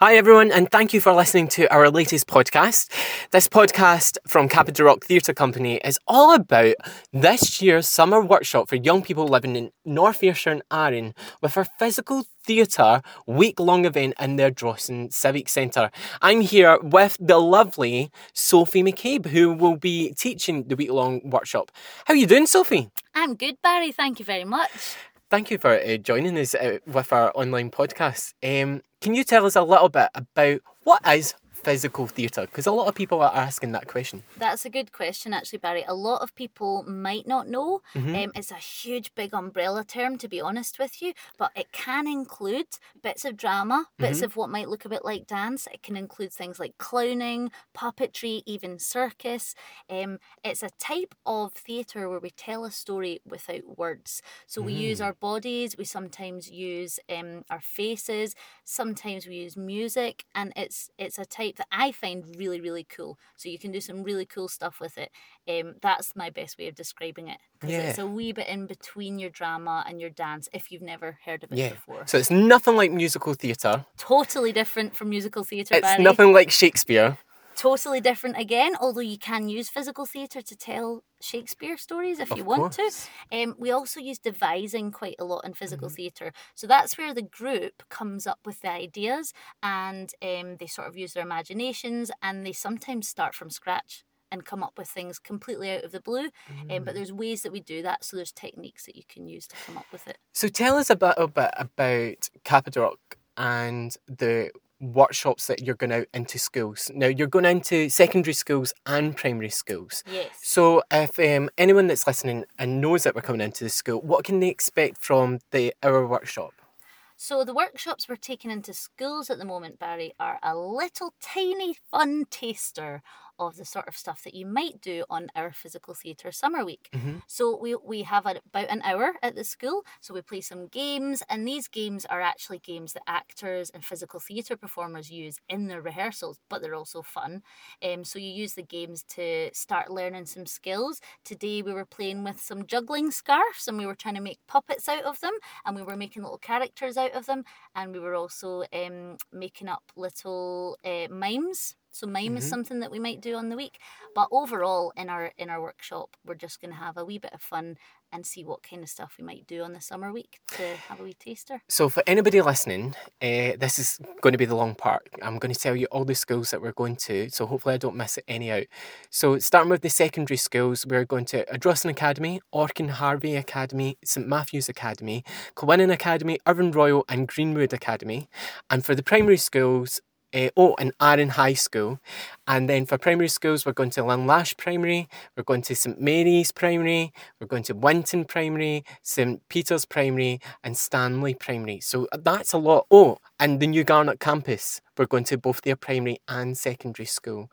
Hi everyone, and thank you for listening to our latest podcast. This podcast from Capita Rock Theatre Company is all about this year's summer workshop for young people living in North Ayrshire and Arran with our physical theatre week-long event in the Ardrossan Civic Centre. I'm here with the lovely Sophie McCabe, who will be teaching the week-long workshop. How are you doing, Sophie? I'm good, Barry. Thank you very much. Thank you for joining us with our online podcast. Can you tell us a little bit about what is physical theatre? Because a lot of people are asking that question. That's a good question, actually, Barry. A lot of people might not know. It's a huge, big umbrella term, to be honest with you, but it can include bits of drama, bits of what might look a bit like dance. It can include things like clowning, puppetry, even circus. It's a type of theatre where we tell a story without words. So we use our bodies, we sometimes use our faces, sometimes we use music, and it's a type that I find really, really cool. So you can do some really cool stuff with it. That's my best way of describing it. Because it's a wee bit in between your drama and your dance if you've never heard of it before. So it's nothing like musical theatre. Totally different from musical theatre, It's Barry. nothing like Shakespeare. Totally different again, although you can use physical theatre to tell Shakespeare stories if you want to. We also use devising quite a lot in physical theatre. So that's where the group comes up with the ideas, and they sort of use their imaginations, and they sometimes start from scratch and come up with things completely out of the blue. But there's ways that we do that, so there's techniques that you can use to come up with it. So tell us a bit about Capita Rock and the workshops that you're going out into schools. Now, you're going into secondary schools and primary schools. Yes. So if anyone that's listening and knows that we're coming into the school, what can they expect from our workshop? So the workshops we're taking into schools at the moment, Barry, are a little tiny fun taster of the sort of stuff that you might do on our physical theatre summer week. So we have about an hour at the school, so we play some games, and these games are actually games that actors and physical theatre performers use in their rehearsals, but they're also fun. So you use the games to start learning some skills. Today we were playing with some juggling scarves, and we were trying to make puppets out of them, and we were making little characters out of them, and we were also making up little mimes. So mime is something that we might do on the week. But overall, in our workshop, we're just going to have a wee bit of fun and see what kind of stuff we might do on the summer week to have a wee taster. So for anybody listening, this is going to be the long part. I'm going to tell you all the schools that we're going to, so hopefully I don't miss any out. So starting with the secondary schools, we're going to Ardrossan Academy, Orkin Harvey Academy, St Matthew's Academy, Culwinning Academy, Irvine Royal and Greenwood Academy. And for the primary schools, and Arran High School. And then for primary schools, we're going to Linlash Primary, we're going to St Mary's Primary, we're going to Winton Primary, St Peter's Primary, and Stanley Primary. So that's a lot. Oh, and the New Garnet campus, we're going to both their primary and secondary school,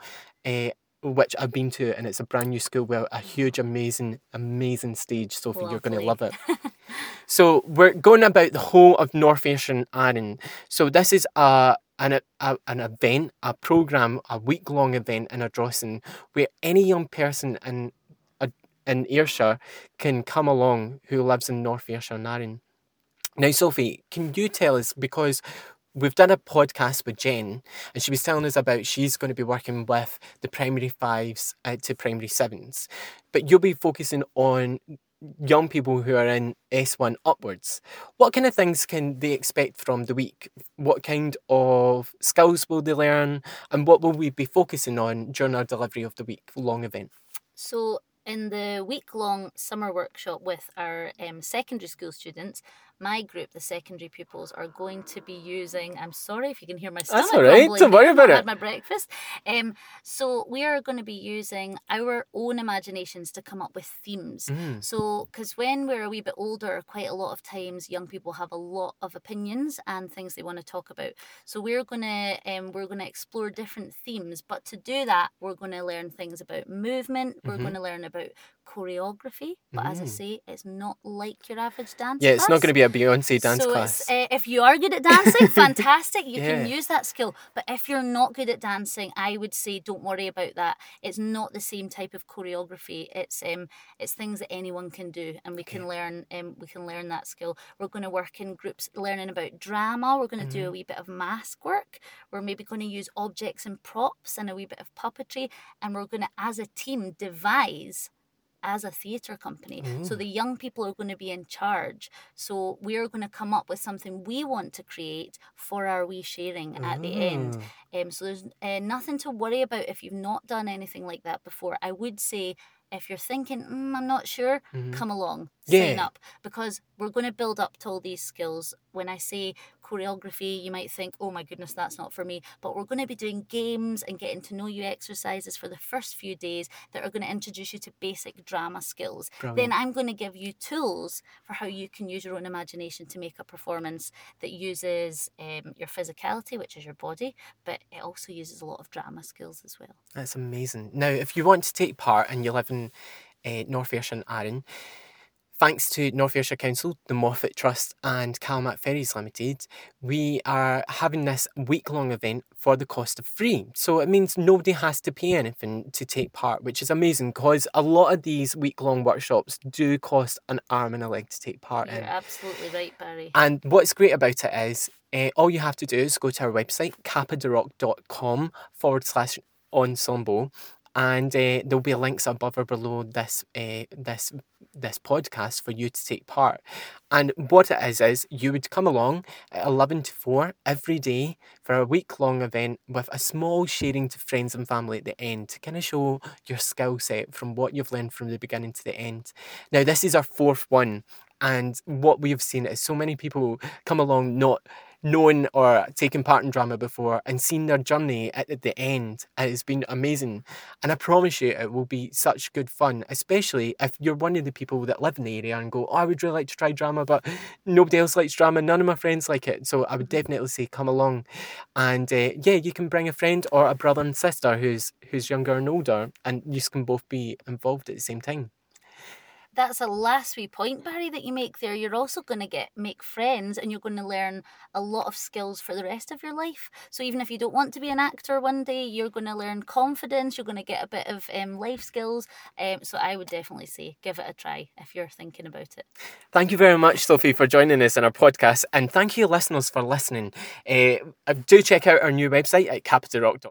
which I've been to, and it's a brand new school with a huge, amazing stage. Sophie, you're going to love it. So we're going about the whole of North Ayrshire and Arran. So this is an event, a programme, a week-long event in Ardrossan where any young person in Ayrshire can come along who lives in North Ayrshire and Arran. Now, Sophie, can you tell us, because we've done a podcast with Jen, and she was telling us about she's going to be working with the primary 5s to primary 7s, but you'll be focusing on young people who are in S1 upwards. What kind of things can they expect from the week? What kind of skills will they learn? And what will we be focusing on during our delivery of the week-long event? So in the week-long summer workshop with our secondary school students, my group, the secondary pupils, are going to be using... I'm sorry if you can hear my stomach. That's all right. Don't worry about it. I had my breakfast. So we are going to be using our own imaginations to come up with themes. So, because when we're a wee bit older, quite a lot of times young people have a lot of opinions and things they want to talk about. So we're going to explore different themes. But to do that, we're going to learn things about movement. We're going to learn about choreography. But as I say, it's not like your average dance Yeah, it's not going to be a Beyonce dance So class. if you are good at dancing, fantastic. You Yeah. can use that skill. But if you're not good at dancing, I would say don't worry about that. It's not the same type of choreography. It's things that anyone can do, and we can learn. We can learn that skill. We're going to work in groups, learning about drama. We're going to do a wee bit of mask work. We're maybe going to use objects and props and a wee bit of puppetry, and we're going to, as a team, devise as a theatre company. So the young people are going to be in charge. So we're going to come up with something we want to create for our wee sharing at the end. So there's nothing to worry about if you've not done anything like that before. I would say if you're thinking, I'm not sure, come along, sign up, because we're going to build up to all these skills. When I say choreography, you might think, oh my goodness, that's not for me. But we're going to be doing games and getting to know you exercises for the first few days that are going to introduce you to basic drama skills. Brilliant. Then I'm going to give you tools for how you can use your own imagination to make a performance that uses your physicality, which is your body, but it also uses a lot of drama skills as well. That's amazing. Now, if you want to take part and you live in North Ayrshire and Arran, thanks to North Ayrshire Council, the Moffat Trust and Calumet Ferries Limited, we are having this week-long event for the cost of free. So it means nobody has to pay anything to take part, which is amazing because a lot of these week-long workshops do cost an arm and a leg to take part in. You're absolutely right, Barry. And what's great about it is all you have to do is go to our website, capaderock.com/ensemble, and there'll be links above or below this podcast for you to take part. And what it is you would come along at 11 to 4 every day for a week-long event with a small sharing to friends and family at the end to kind of show your skill set from what you've learned from the beginning to the end. Now, this is our 4th one, and what we've seen is so many people come along not knowing or taking part in drama before and seeing their journey at the end. It's been amazing, and I promise you it will be such good fun, especially if you're one of the people that live in the area and go, I would really like to try drama, but nobody else likes drama, none of my friends like it. So I would definitely say come along, and you can bring a friend or a brother and sister who's younger and older, and you can both be involved at the same time. That's a last wee point, Barry, that you make there. You're also going to make friends, and you're going to learn a lot of skills for the rest of your life. So even if you don't want to be an actor one day, you're going to learn confidence, you're going to get a bit of life skills. So I would definitely say give it a try if you're thinking about it. Thank you very much, Sophie, for joining us on our podcast, and thank you listeners for listening. Do check out our new website at capaderock.com.